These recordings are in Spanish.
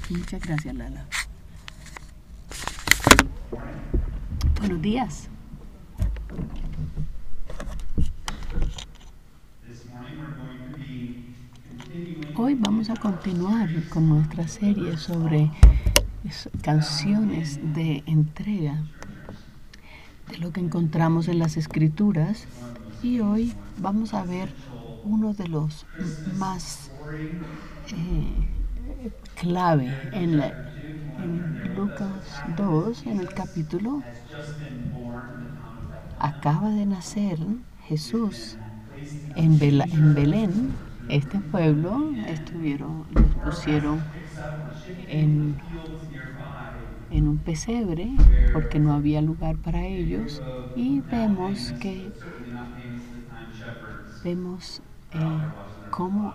Muchas gracias, Lala. Buenos días. Hoy vamos a continuar con nuestra serie sobre canciones de entrega de lo que encontramos en las Escrituras, y hoy vamos a ver uno de los más clave en Lucas 2, en el capítulo. Acaba de nacer Jesús en Belén. Este pueblo los pusieron en un pesebre porque no había lugar para ellos, y vemos cómo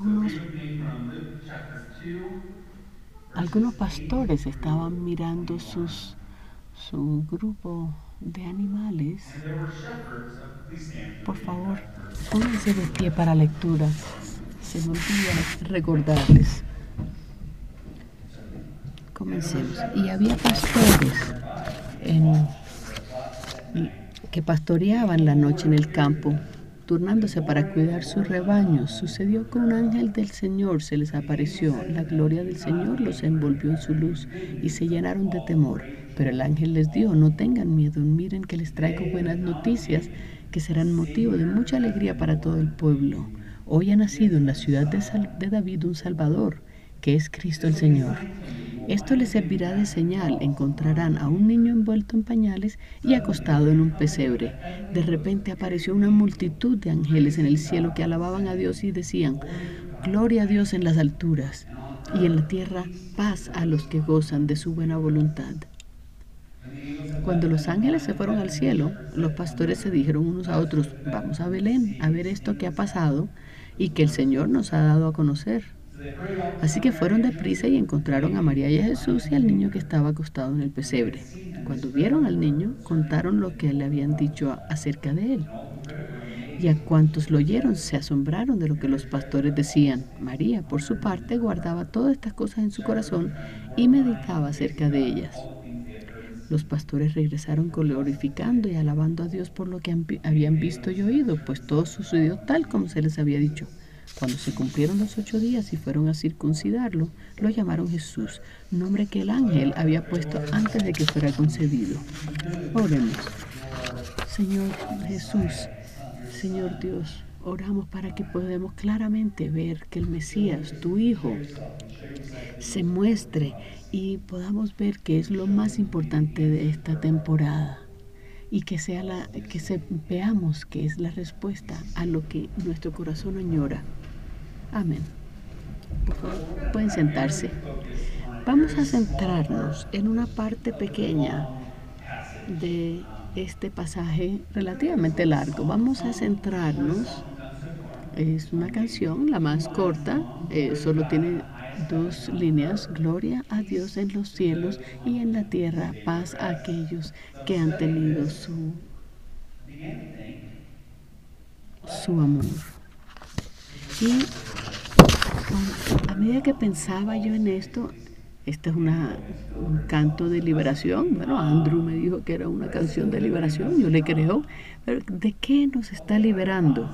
algunos pastores estaban mirando su grupo de animales. Por favor, pónganse de pie para lectura. Se me olvida recordarles. Comencemos. Y había pastores que pastoreaban la noche en el campo, turnándose para cuidar sus rebaños. Sucedió que un ángel del Señor se les apareció. La gloria del Señor los envolvió en su luz y se llenaron de temor. Pero el ángel les dijo: no tengan miedo, miren que les traigo buenas noticias que serán motivo de mucha alegría para todo el pueblo. Hoy ha nacido en la ciudad de David un Salvador, que es Cristo el Señor. Esto les servirá de señal: encontrarán a un niño envuelto en pañales y acostado en un pesebre. De repente apareció una multitud de ángeles en el cielo que alababan a Dios y decían: gloria a Dios en las alturas, y en la tierra paz a los que gozan de su buena voluntad. Cuando los ángeles se fueron al cielo, los pastores se dijeron unos a otros: vamos a Belén a ver esto que ha pasado y que el Señor nos ha dado a conocer. Así que fueron deprisa y encontraron a María y a Jesús y al niño que estaba acostado en el pesebre. Cuando vieron al niño, contaron lo que le habían dicho acerca de él. Y a cuantos lo oyeron se asombraron de lo que los pastores decían. María, por su parte, guardaba todas estas cosas en su corazón y meditaba acerca de ellas. Los pastores regresaron glorificando y alabando a Dios por lo que habían visto y oído, pues todo sucedió tal como se les había dicho. Cuando se cumplieron los 8 días y fueron a circuncidarlo, lo llamaron Jesús, nombre que el ángel había puesto antes de que fuera concebido. Oremos. Señor Jesús, Señor Dios, oramos para que podamos claramente ver que el Mesías, tu Hijo, se muestre y podamos ver que es lo más importante de esta temporada, y que veamos que es la respuesta a lo que nuestro corazón añora. Amén. Por favor, pueden sentarse. Vamos a centrarnos en una parte pequeña de este pasaje relativamente largo. Vamos a centrarnos. Es una canción, la más corta, solo tiene 2 líneas: gloria a Dios en los cielos y en la tierra paz a aquellos que han tenido su amor. Y a medida que pensaba yo en esto, este es un canto de liberación. Bueno, Andrew me dijo que era una canción de liberación, yo le creo. Pero ¿de qué nos está liberando?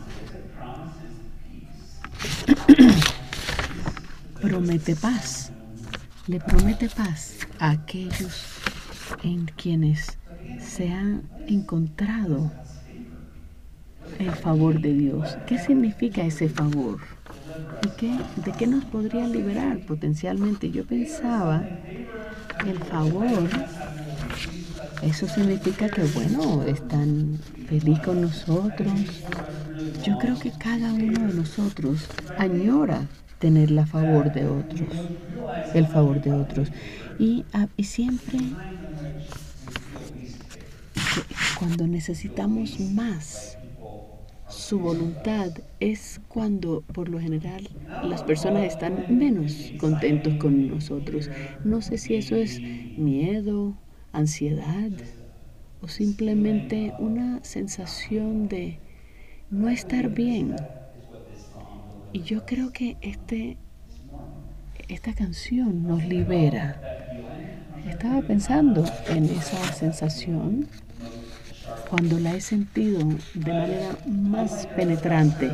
Promete paz. Le promete paz a aquellos en quienes se han encontrado el favor de Dios. ¿Qué significa ese favor? ¿De qué nos podría liberar potencialmente? Yo pensaba que el favor, eso significa que, bueno, están felices con nosotros. Yo creo que cada uno de nosotros añora tener el favor de otros. Y siempre, cuando necesitamos más su voluntad, es cuando por lo general las personas están menos contentos con nosotros. No sé si eso es miedo, ansiedad o simplemente una sensación de no estar bien. Y yo creo que esta canción nos libera. Estaba pensando en esa sensación cuando la he sentido de manera más penetrante.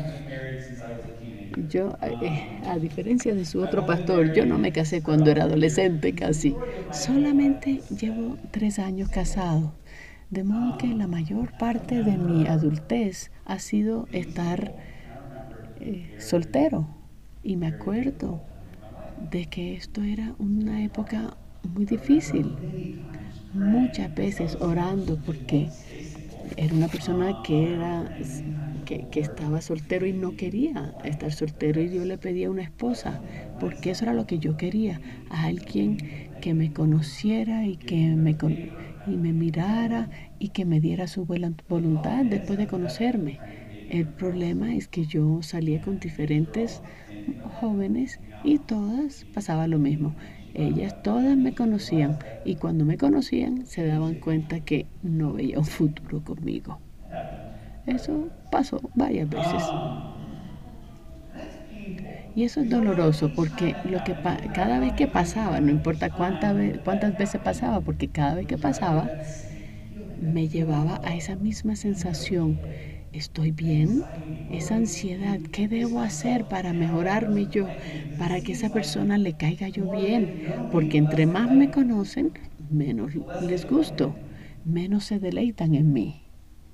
Yo, a diferencia de su otro pastor, yo no me casé cuando era adolescente casi. Solamente llevo 3 años casado. De modo que la mayor parte de mi adultez ha sido estar soltero. Y me acuerdo de que esto era una época muy difícil. Muchas veces orando porque era una persona que estaba soltero y no quería estar soltero, y yo le pedía una esposa porque eso era lo que yo quería, a alguien que me conociera y me mirara y que me diera su buena voluntad después de conocerme. El problema es que yo salía con diferentes jóvenes y todas pasaba lo mismo. Ellas todas me conocían, y cuando me conocían se daban cuenta que no veía un futuro conmigo. That Eso pasó varias veces. um That's Y eso es painful. doloroso porque cada vez que I pasaba, no importa cuántas that veces pasaba, porque cada vez que pasaba that same me feeling, that llevaba a esa feeling misma of never sensación. being okay, ¿Estoy bien? that Esa anxiety ansiedad, going, ¿qué debo is hacer this para myself? mejorarme And yo? how do I feel? Para que Because esa it seems persona like le caiga yo the more bien. they know Porque me, the entre less más they me like me, conocen, menos the less les they love gusto, me. menos se deleitan en mí.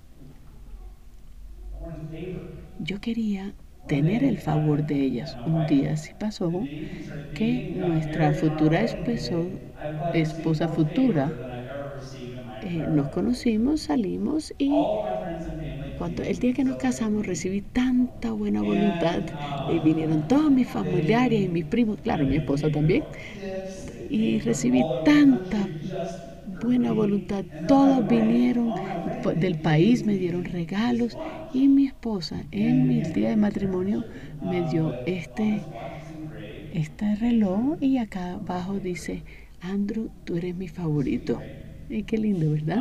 I want favor. Yo quería One tener el day, favor de ellas. my Un wife, día así pasó the day we started que dating, got nuestra married, and on futura our wedding day, I probably esposa received more favor futura, than I've ever received in my entire nos life. conocimos, salimos, y All of my friends and family el came día to que nos celebrate casamos with me. recibí tanta buena voluntad. And Vinieron todos mis familiares y they mis primos, claro, mi they esposa came también, from Tips, they y came from recibí all over the tanta country just for buena me. voluntad. And then my Todos wife, vinieron on my wedding del day, país, gave me dieron me this regalos, watch. y mi esposa en mi día de Terrible matrimonio story. me dio But on this watch is engraved este a reloj, term y acá of my abajo favorite. dice: Andrew, tú eres mi Sweet, favorito. right? Y qué lindo, ¿verdad?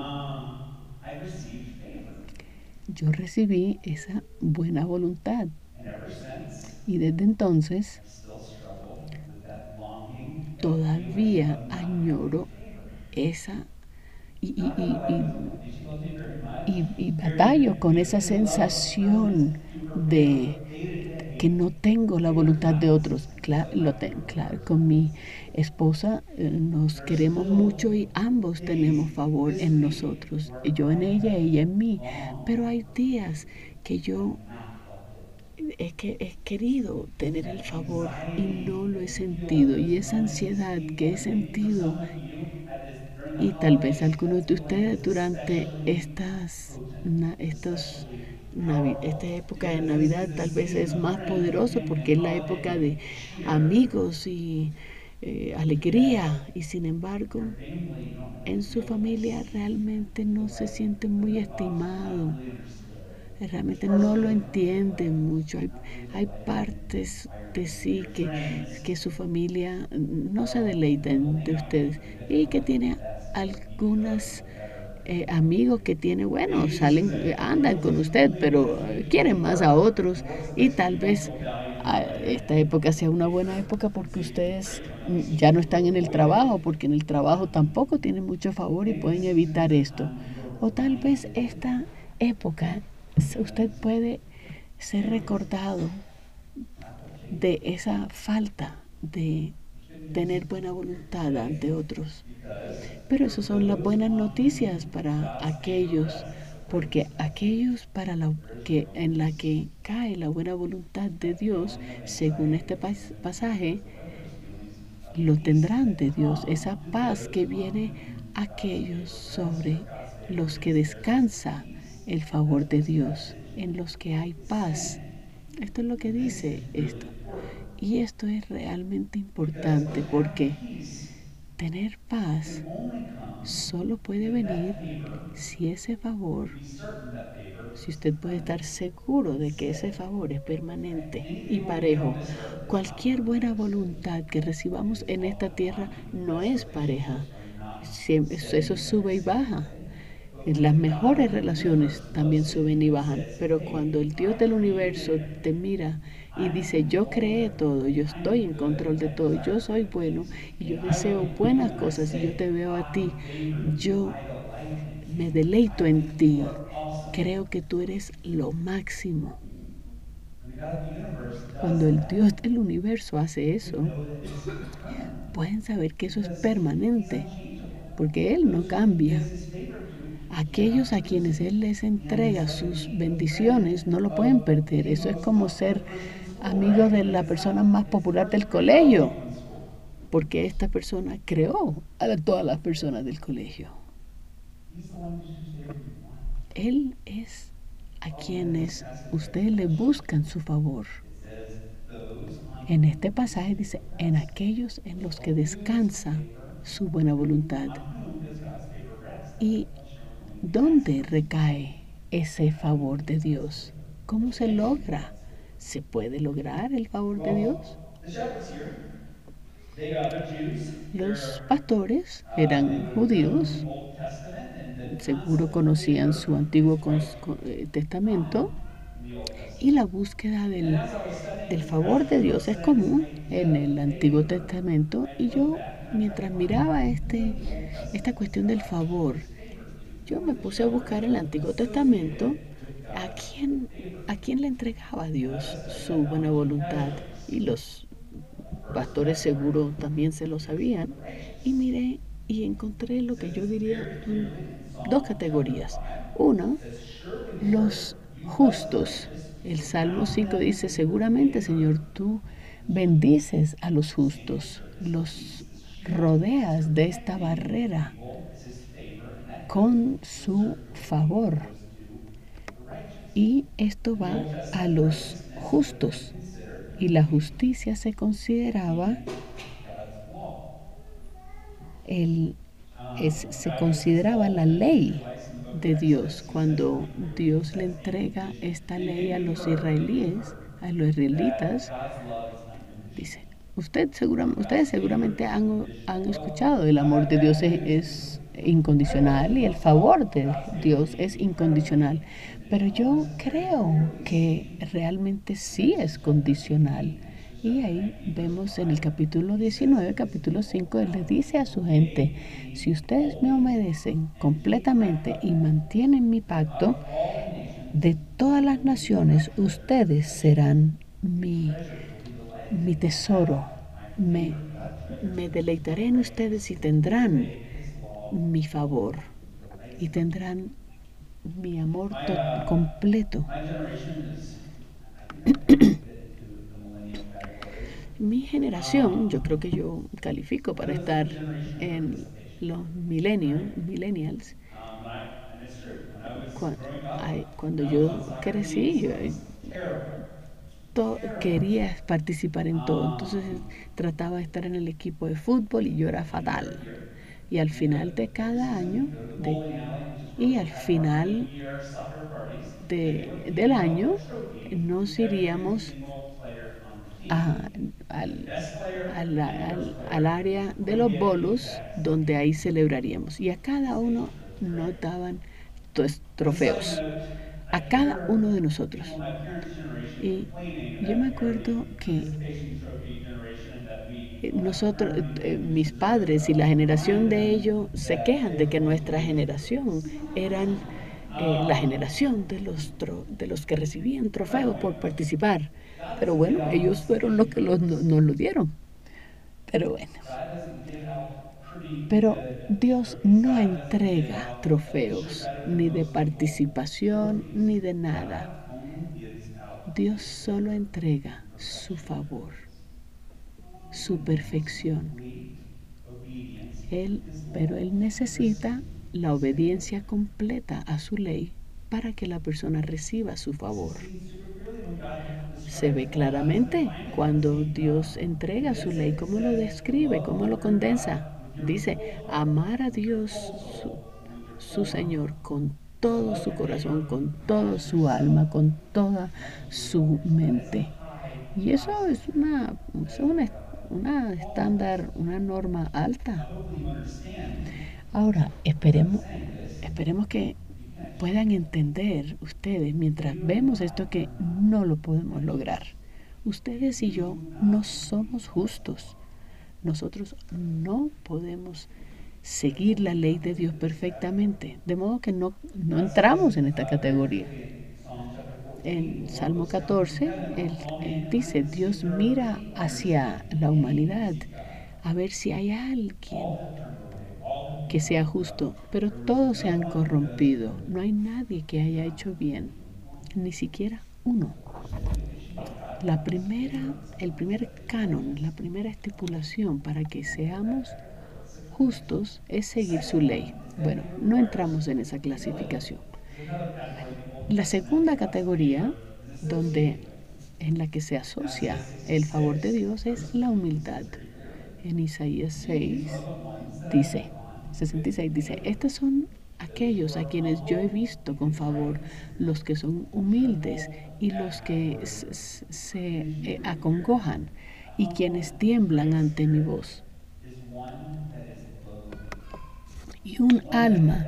I received favor. Yo recibí esa buena voluntad, And ever since, y desde entonces I still struggle with that longing, that feeling todavía of not having añoro favor. esa y, y, Not that my y, wife y, doesn't love me, she loves me very much. y There, batallo con esa there's a love presence sensación to her de favor day to que day, no tengo la day to voluntad de practice, otros. step back into her Claro, con mi presence. esposa nos There's queremos still mucho y ambos tenemos days favor this en week nosotros. where Yo en I ella, have ella en mí. Pero hay longed días que yo and not felt it. he querido tener el That favor y no anxiety lo that he you feel sentido. at Y this esa moment, ansiedad seeing que he everything for sentido, someone new at this during the y tal vez holidays, algunos that de feeling ustedes is durante especially potent. It's especially esta powerful época de because this Navidad is the tal vez es season of más friends and poderoso family porque and es la época holiday de cheer. amigos y But yet, alegría. Y sin embargo, your family, you don't ever en su feel familia this. realmente no se siente The muy spouse is not estimado. really understood. There's Realmente parts no of lo it that aren't entienden mucho. not really Hay delighted partes by your de family. sí Your friends, que su familia no se well, deleitan they de not ustedes, usually, they y don't que like you tiene the best. They like you good, algunas you better, amigos que tiene, bueno, maybe this is salen, a andan con relatively usted, new pero relationship quieren más a or otros. divorce Y affects you, tal you don't vez feel valued and delighted. esta época sea una buena época And porque so you feel ustedes great when they see ya no you están en el avoided, trabajo, porque en el trabajo not meet. tampoco tienen mucho favor y Maybe pueden this season evitar is a esto. time when you are O tal vez reminded esta época usted that puede ser favor is recordado not the de favor. esa falta de There's good news tener buena voluntad today ante otros. because Pero for esas son las those buenas on noticias whom para God's favor aquellos, rests, according to porque this passage, aquellos there is que real en la peace. que cae la buena voluntad de That Dios, feeling of según anxiety este that you're going to have pasaje, is away. There's feelings of lo peace tendrán that de Dios, come esa to paz those que on viene whom a God's aquellos favor rests. Where sobre God's favor los que is, there's this descansa peace. el That's favor what de this Dios, passage en los que hay is paz. saying. Esto es lo que And this dice is really esto. important Y esto es realmente because importante to have porque peace tener paz can only come solo puede if that venir favor, si ese you favor, can be certain that favor si is usted puede estar permanent, seguro de que ese steady. favor es Right? permanente y Anything what we get on parejo. this earth is not Cualquier buena permanent or steady. voluntad que It recibamos is en esta often tierra bonding. no Best es pareja. relationships are not Eso steady, sube y right? baja. Las mejores relaciones también suben y bajan, pero cuando el Dios del universo te mira y dice, yo creé todo, yo estoy en control de todo, yo soy bueno y yo deseo buenas cosas y yo te veo a ti, yo me deleito en ti, creo que tú eres lo máximo. When the God of the universe does Cuando el that, Dios del universo hace you would eso, know that this is permanent pueden saber que eso es because he's permanente, unchangeable. porque Él no Those who he cambia. gives his favor to Aquellos cannot a lose quienes it. Él les And entrega it's like sus being a friend bendiciones no lo pueden of perder. the Eso es most como popular ser person in school, amigo right? de Like la persona más it's popular hard to del break up with colegio, people in school. porque esta persona creó a todas las personas del colegio. He's the one who's whose favor you want. Él es a Oh, and then quienes ask a second ustedes le question. buscan su favor. It says, those on En whom este his pasaje dice, favor en rests. aquellos en So los que on whose descansa favor? su buena voluntad. On whom does God's favor rest? That's the ¿Y question we're going to be dónde asking. recae ese How do we favor get de God's Dios? favor? ¿Cómo se Can we get logra? God's favor? ¿Se puede lograr el favor de Well, Dios? the shepherds here, they're Jews. Los pastores They eran would have known the judíos, Old Testament and the seguro concept of conocían favor su is antiguo quite testamento, common in the Old y Testament. la búsqueda And as I was studying del this favor passage, de the Lord Dios es sent this común en idea el of Antiguo favor. Testamento. I had Y to look yo, back and I was like, mientras wow, miraba who in the Old esta Testament does cuestión del God show favor, his favor to? yo Who me were the puse a buscar shepherds en el Antiguo associated Testamento with a God's quién, favor? a quién le entregaba Dios That's studying su buena theology. voluntad. Categories. Y los First pastores category seguro también se lo is sabían. the Y righteous. miré y encontré It lo says que yo this diría very clearly in dos Psalm chapter categorías. 5. Una, It says, surely, Lord, los you bless the justos. righteous, El Salmo surround 5 them dice, with your seguramente, Señor, favor. tú bendices a los The same justos, answer. This los peace, this shield, rodeas de esta protecting barrera people is his favor, and that con to a su certain degree favor. goes to the righteous. Y esto In the va Old a Testament, los righteousness would have been justos. considered Y la keeping justicia se consideraba, God's law. el, se Back to consideraba Saul la and the ley Israelites in the book of de Dios. Exodus, he says Cuando something really cool. He Dios le says, entrega esta ley a maybe you've los heard, israelíes, a los israelitas, that God's love is unconditional. dice, ustedes God's favor seguramente is han unconditional. Well, escuchado, el amor de Dios that is es true. I don't incondicional think y el enough talk favor about de God's favor Dios being es incredibly incondicional. Pero conditional. yo This is very creo clearly que seen realmente in sí es Exodus chapter condicional. 19, Exodus Y chapter ahí 19, verse vemos en 5. el capítulo He says 19, to his capítulo people, 5, Él now le if dice a you su gente, obey si me ustedes me fully obedecen and keep my completamente y covenant, mantienen mi then out pacto, of all the nations, de todas you las will be my naciones treasured ustedes possession. serán Your mi treasures will be mi delighted to have tesoro. my Me, favor. God treasures me the deleitaré en righteous ustedes y who tendrán obey his law mi fully. favor y Delights in it. tendrán mi amor My, completo. my generation is, I think I kind of fit into the millennial category. Mi generación, yo creo que yo califico para Because of estar the generation of en participation. los Right? millennials. And it's true. When I was growing up, Cuando I was yo on soccer crecí, teams. yo I was terrible. Terrible. quería participar en todo. Entonces Um, trataba de estar en el equipo de fútbol y yo era junior fatal. year. Y al And final de every cada season año, we'd go to the bowling alley, which is where y we al had our end final of year soccer parties. And it would del hand out año, a trophy nos to every iríamos single player on the team. a- And the al, best player and worst al player área de would los get bolos, that donde ahí celebraríamos. Y a cada uno stage trophy, nos right? daban As a side trofeos, note, I a can cada remember uno de people nosotros. in my parents' generation Y complaining yo that me we are the acuerdo que participation trophy generation and that we don't have to nosotros, earn anything, we mis just deserve it. But padres I y was la to generación remind de them ellos se that quejan they de were que going to nuestra lose the generación trophies. eran la generación de de los que recibían trofeos por participar. God Pero doesn't give bueno, out ellos fueron los que nos lo dieron. Pero bueno, God doesn't give out pretty pero good Dios trophies. no God doesn't give entrega out a picture trofeos, better than ni de most people participación, trophies. ni de nada. God only gives out Dios his solo favor entrega and su perfection. favor, su perfección. Complete obedience to Él, his law pero Él to necesita receive la his obediencia favor. completa a su ley para que la persona reciba su favor. This is seen super clearly when God Se ve describes the law. God doesn't claramente define it as cuando being Dios entrega condense su ley, it. It cómo lo says to describe, love the cómo lo Lord your condensa. God with your Dice, whole heart, amar a with your Dios, whole soul, and with your su whole mind. Señor, con To todo love su your corazón, neighbor con toda as su yourself, alma, con toda as much as you su love yourself. That is the mente. high Y eso es concept una, that God una calls us estándar, to. una norma Now, alta. hopefully you understand Ahora, as I'm saying this, esperemos que puedan entender ustedes mientras vemos esto que no lo podemos lograr. Ustedes y yo no somos justos. Nosotros no podemos seguir la ley de Dios perfectamente, de modo que no entramos en esta categoría. En Salmo 14, él dice, Dios mira hacia la humanidad a ver si hay alguien que sea justo, pero todos se han corrompido. No hay nadie que haya hecho bien, ni siquiera uno. El primer canon, la primera estipulación para que seamos justos es seguir su ley. Bueno, no entramos en esa clasificación. La segunda categoría, en la que se asocia el favor de Dios, es la humildad. En Isaías 66 dice, estos son aquellos a quienes yo he visto con favor, los que son humildes y los que se acongojan y quienes tiemblan ante mi voz. Y un alma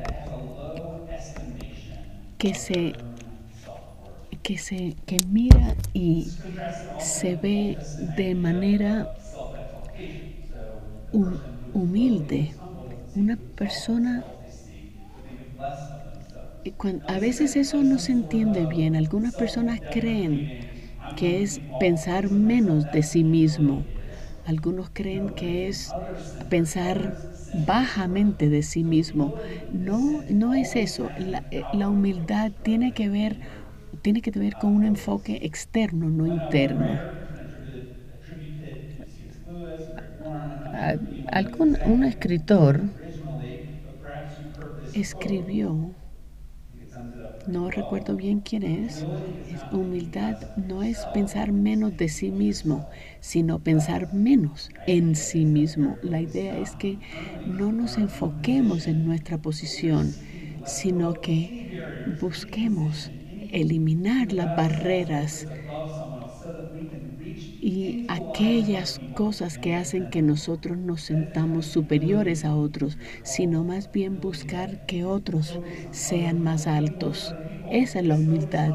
que mira y se ve de manera humilde, una persona. A veces eso no se entiende bien. Algunas personas creen que es pensar menos de sí mismo. Algunos creen que es pensar bajamente de sí mismo. No, no es eso. La humildad tiene que ver con un enfoque externo, no interno. Un escritor escribió, no recuerdo bien quién es, humildad no es pensar menos de sí mismo, sino pensar menos en sí mismo. La idea es que no nos enfoquemos en nuestra posición, sino que busquemos eliminar las barreras y aquellas cosas que hacen que nosotros nos sintamos superiores a otros, sino más bien buscar que otros sean más altos. Esa es la humildad.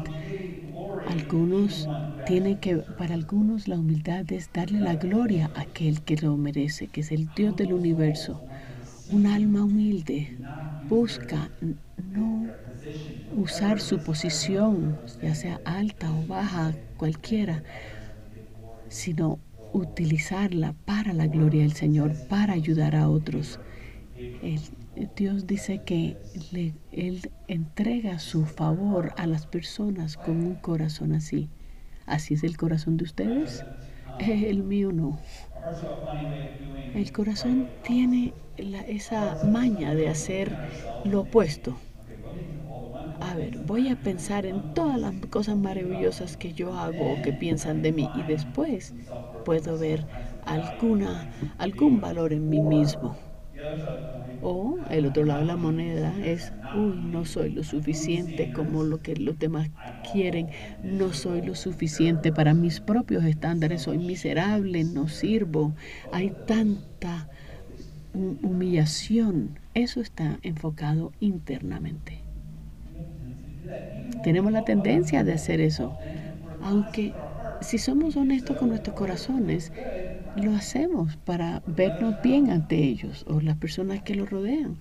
Para algunos la humildad es darle la gloria a aquel que lo merece, que es el Dios del universo. Un alma humilde busca no usar su posición, ya sea alta o baja, cualquiera, sino utilizarla para la gloria del Señor, para ayudar a otros. Dios dice que Él entrega su favor a las personas con un corazón así. ¿Así es el corazón de ustedes? El mío no. El corazón tiene esa maña de hacer lo opuesto. A ver, voy a pensar en todas las cosas maravillosas que yo hago o que piensan de mí y después puedo ver algún valor en mí mismo. O el otro lado de la moneda es, no soy lo suficiente como lo que los demás quieren, no soy lo suficiente para mis propios estándares, soy miserable, no sirvo, hay tanta humillación. Eso está enfocado internamente. Tenemos la tendencia de hacer eso, aunque si somos honestos con nuestros corazones, lo hacemos para vernos bien ante ellos o las personas que los rodean.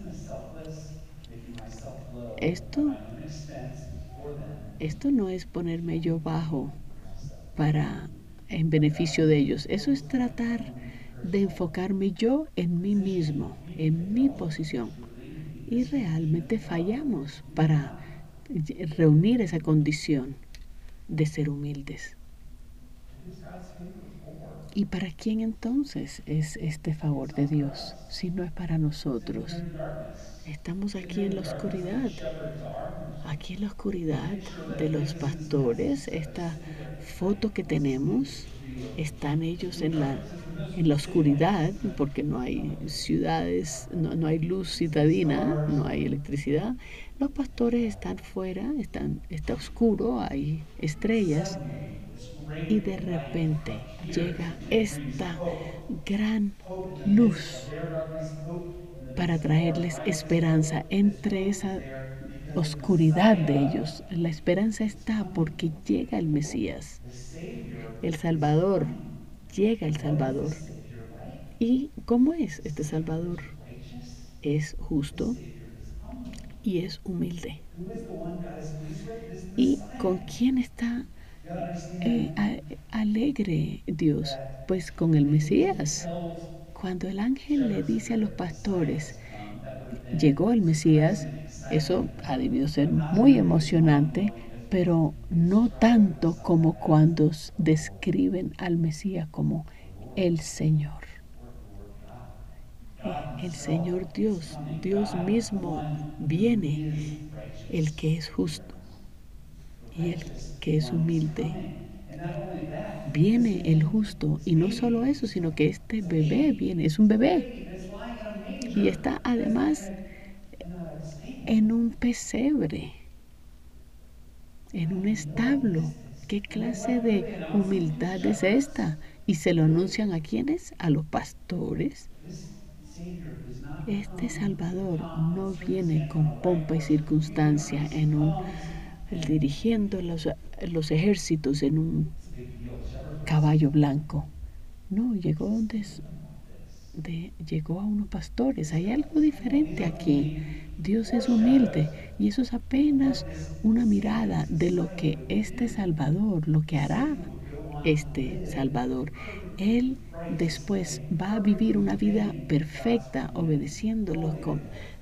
Esto no es ponerme yo bajo en beneficio de ellos. Eso es tratar de enfocarme yo en mí mismo, en mi posición. Y realmente fallamos para reunir esa condición de ser humildes. ¿Y para quién entonces es este favor de Dios si no es para nosotros? Estamos aquí en la oscuridad. Aquí en la oscuridad de los pastores, esta foto que tenemos, están ellos en la oscuridad porque no hay ciudades, no hay luz citadina, no hay electricidad. Los pastores están fuera, está oscuro, hay estrellas y de repente llega esta gran luz para traerles esperanza entre esa oscuridad de ellos. La esperanza está porque llega el Mesías, the Savior el is Salvador. coming. Llega el What is Salvador. this Savior like? ¿Y cómo es The este Savior is Salvador? righteous. Es The justo Savior is humble. y es humilde. Who is the one God is pleased with? This ¿Y Messiah. con quién está You gotta understand alegre Dios? that Pues con el the angel Mesías. tells Cuando el ángel le shepherds dice a los that Messiah pastores, has come, that would have been llegó el surprising Mesías, and exciting eso to ha them, debido ser but not muy nearly as emocionante, mind-blowing as when pero they no describe the tanto como Messiah as cuando the Lord, describen al Mesías como the Lord, el Señor. the Lord God. God El himself Señor is Dios, coming. Dios God, the mismo one who viene, is el righteous. que es justo The y el righteous que es one is humilde. coming. And not only that, Viene this el man, justo this y no solo baby, eso, sino que este it's a bebé baby. viene, es un It's a bebé baby that's lying in a y manger, está además in a stable. en un pesebre, en un establo. What is this? ¿Qué And then clase what do de they announce it to the humildad es shepherds? esta? ¿Y se lo anuncian a quiénes? A los pastores. This Savior does not Este come with Salvador pomp and no viene circumstance on con a white pompa y horse. He circunstancia comes and dirigiendo los ejércitos en un it's a big deal. Shepherds would have caballo seen blanco. No, something about this. llegó a unos pastores. Hay algo It's humble. These diferente are aquí. only Dios es humilde foreshadows y eso es of apenas what this una Savior, mirada this de lo Messiah que would este do. Salvador, lo que The hará Savior would go on to este live Salvador. perfectly Él righteous, después living va a vivir perfectly una vida within God's perfecta, commands, obedeciendo fully.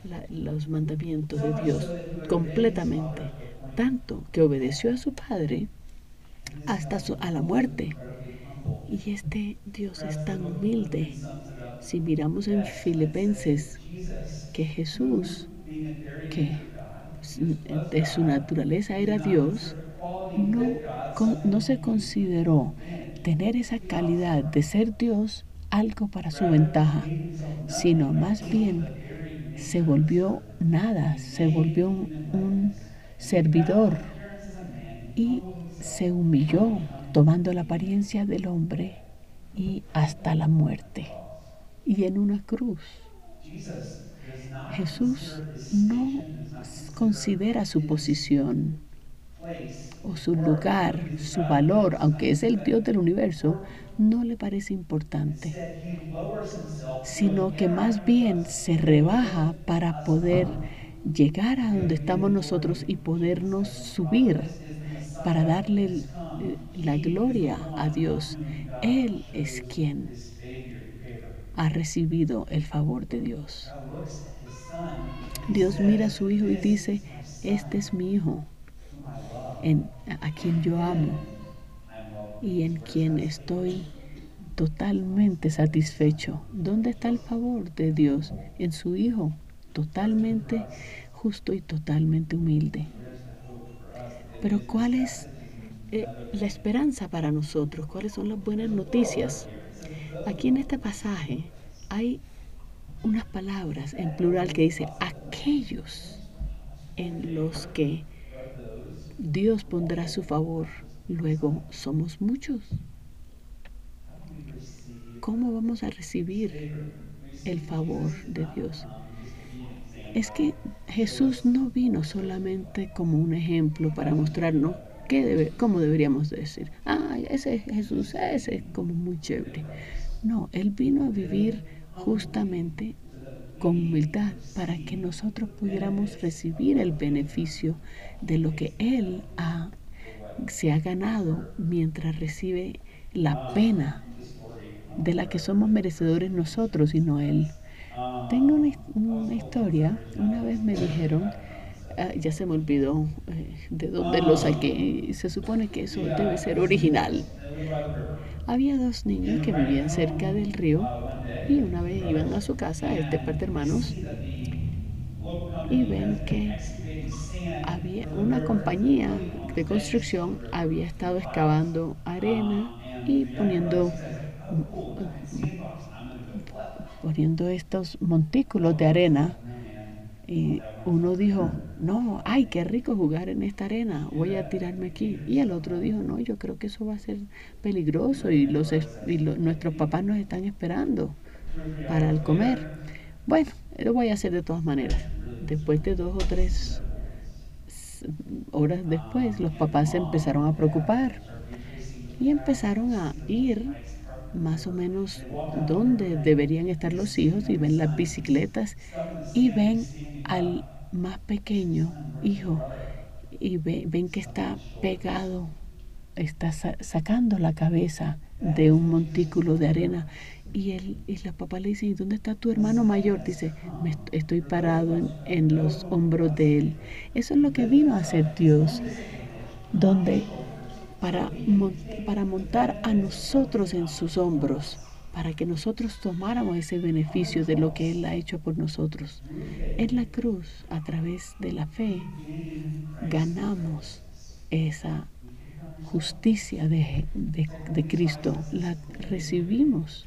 los mandamientos So de much so Dios that he would obey his father completamente, to the point tanto que of obedeció a death. su padre And this hasta God a is la also muerte. incredibly humble. Y este Dios es Perhaps the tan book of humilde. Philippians sums it up Si miramos en best when it says Filipenses that Jesus, que who, Jesús, being in very que nature God, Jesus was de su God, naturaleza he did era not Dios, consider equality no, with God something no to se be used to consideró his advantage. tener esa He counted it calidad de robbery. ser Dios algo para su Rather, he ventaja, made himself sino nothing by más taking bien the very se nature of a volvió servant, nada, being se made volvió in human un likeness. And being found servidor in appearance as a man, he y humbled himself se to humilló become tomando la obedient apariencia to del hombre death, y even hasta la on the muerte cross. y en una cruz. Jesus does not Jesús consider his no station, does not consider considera su his posición place o su or lugar, whether he's su God or not valor, does not aunque es el consider Dios that del universo, important. no le parece importante, Instead, he lowers himself to sino que más inhabit bien us, se to live rebaja para us poder up. llegar a We have donde the estamos nosotros inventory y of Jesus podernos as his father. subir This is the para Messiah darle that has come. la He is the gloria a one on Dios. whom God Él es shows quien his favor. ha recibido el favor de Dios. God looks at his son and he Dios mira a says, su hijo y "This dice, is my este son, es mi hijo, whom I love. a quien yo In him amo I am well y en pleased." Where's quien God's favor? estoy totalmente satisfecho. ¿Dónde está el favor de Dios? En su Hijo, For totalmente us, justo y totalmente humilde. where's the hope for us? It Pero is ¿cuál es another la thing. esperanza para nosotros? ¿Cuáles son las buenas There's a plural noticias? here. It says the Aquí en este people. pasaje hay unas palabras en plural que dice aquellos en los que But those Dios pondrá su favor. Luego somos muchos. how do we receive ¿Cómo vamos a recibir favor? We see el favor Jesus did de not Dios? come just to be an example. Es que Jesús no vino solamente como un ejemplo para mostrarnos cómo deberíamos decir. Ah, ese es Jesús, ese es como muy chévere. No, Él vino a vivir justamente con humildad para que nosotros pudiéramos recibir el beneficio de lo que Él se ha ganado mientras recibe la pena de la que somos merecedores nosotros y no Él. Tengo una historia. Una vez me dijeron, ya se me olvidó de dónde lo saqué, se supone que eso debe ser original. Había dos niños que vivían cerca del río y una vez iban a su casa, a este par de hermanos, y ven que había una compañía de construcción había estado excavando arena y poniendo estos montículos de arena. Y uno dijo, no, ay, qué rico jugar en esta arena, voy a tirarme aquí. Y el otro dijo, no, yo creo que eso va a ser peligroso y nuestros papás nos están esperando para el comer. Bueno, lo voy a hacer de todas maneras. Después de 2 o 3 horas después, los papás se empezaron a preocupar y empezaron a ir más o menos donde deberían estar los hijos y ven las bicicletas y ven al más pequeño hijo y ven que está pegado, está sacando la cabeza de un montículo de arena y los papás le dicen, ¿y dónde está tu hermano mayor? Dice, estoy parado en los hombros de él. Eso es lo que vino a hacer Dios, donde para montar a nosotros en sus hombros, para que nosotros tomáramos ese beneficio de lo que Él ha hecho por nosotros. En la cruz, a través de la fe, ganamos esa justicia de Cristo, la recibimos.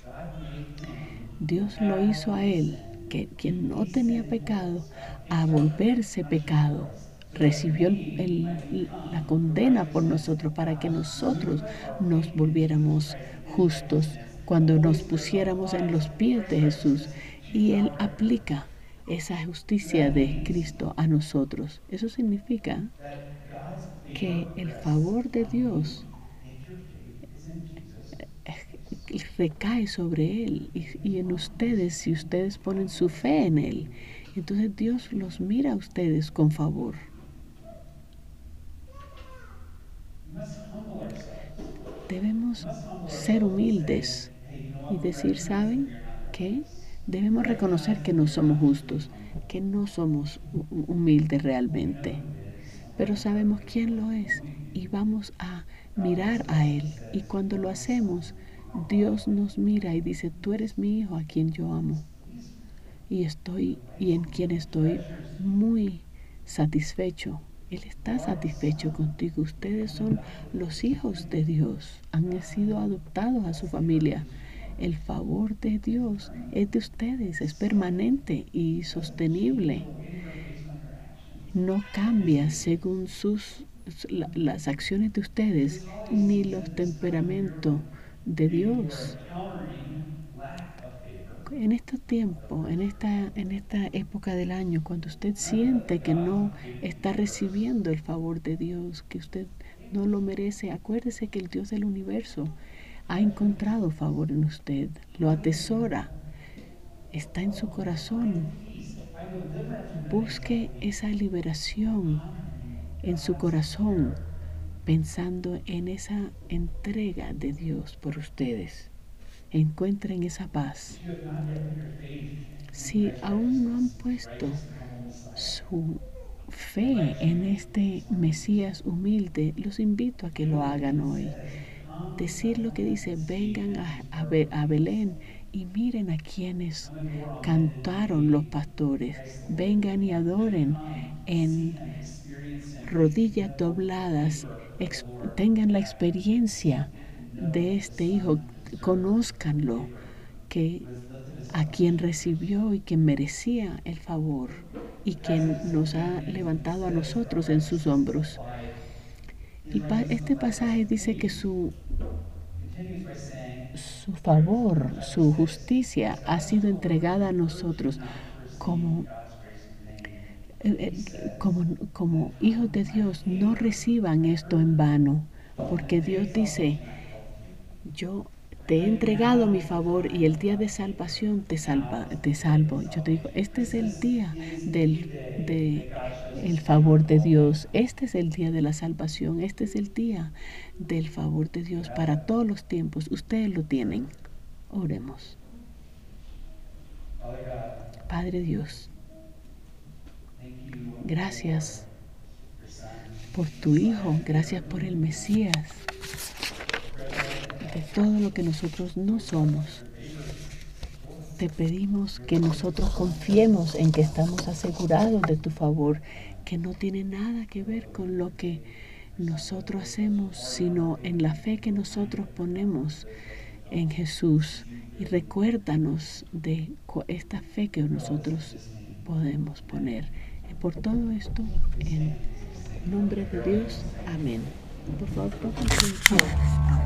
Dios lo hizo a Él, quien no tenía pecado, a volverse pecado. Recibió la condena por nosotros para que nosotros nos volviéramos justos cuando nos pusiéramos en los pies de Jesús. Y Él aplica esa justicia de Cristo a nosotros. Eso significa que el favor de Dios recae sobre Él y en ustedes, si ustedes ponen su fe en Él. Entonces Dios los mira a ustedes con favor. Debemos ser humildes y decir, ¿saben qué? Debemos reconocer que no somos justos, que no somos humildes realmente, pero sabemos quién lo es y vamos a mirar a Él. Y cuando lo hacemos, Dios nos mira y dice, tú eres mi hijo a quien yo amo y en quien estoy muy satisfecho. Él está satisfecho contigo. Ustedes son los hijos de Dios. Han sido adoptados a su familia. El favor de Dios es de ustedes. Es permanente y sostenible. No cambia según las acciones de ustedes ni los temperamentos de Dios. En este tiempo, en esta época del año, cuando usted siente que no está recibiendo el favor de Dios, que usted no lo merece, acuérdese que el Dios del universo ha encontrado favor en usted, lo atesora, está en su corazón. Busque esa liberación en su corazón, pensando en esa entrega de Dios por ustedes. Encuentren esa paz. Si aún no han puesto su fe en este Mesías humilde, los invito a que lo hagan hoy. Decir lo que dice, vengan a Belén y miren a quienes cantaron los pastores. Vengan y adoren en rodillas dobladas, tengan la experiencia de este Hijo, conózcanlo, que a quien recibió y quien merecía el favor y quien nos ha levantado a nosotros en sus hombros. Este pasaje dice que su favor, su justicia ha sido entregada a nosotros como hijos de Dios. No reciban esto en vano, porque Dios dice, yo te he entregado mi favor y el día de salvación te salvo. Yo te digo, este es el día el favor de Dios. Este es el día de la salvación. Este es el día del favor de Dios para todos los tiempos. Ustedes lo tienen. Oremos. Padre Dios, gracias por tu Hijo. Gracias por el Mesías. De todo lo que nosotros no somos, te pedimos que nosotros confiemos en que estamos asegurados de tu favor, que no tiene nada que ver con lo que nosotros hacemos, sino en la fe que nosotros ponemos en Jesús. Y recuérdanos de esta fe que nosotros podemos poner. Por todo esto, en nombre de Dios, amén. Por favor,